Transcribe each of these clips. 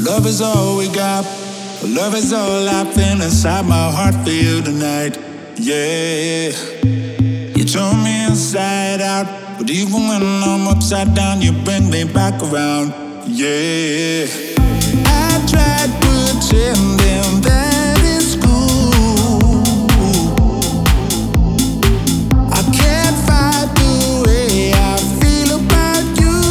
Love is all we got. Love is all I feel inside my heart for you tonight. Yeah. You turn me inside out, but even when I'm upside down, you bring me back around. Yeah. I tried pretending that it's cool. I can't fight the way I feel about you.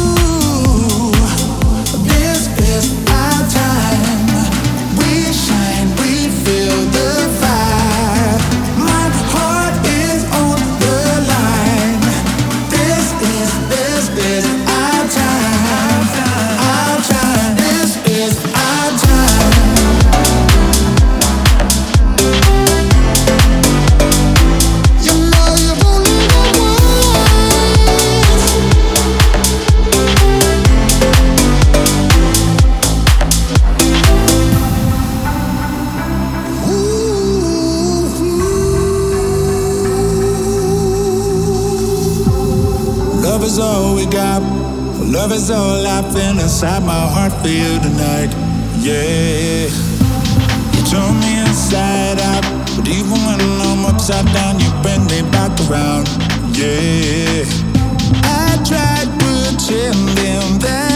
This is our time. We shine, we feel the fire. My heart is on the line. This is our time. Our time. This is our time. You know you've only got once. Love is all we got. Love is all I feel inside my heart for you tonight. Yeah. You turn me inside out, but even when I'm upside down, you bring me back around. Yeah. I tried pretending that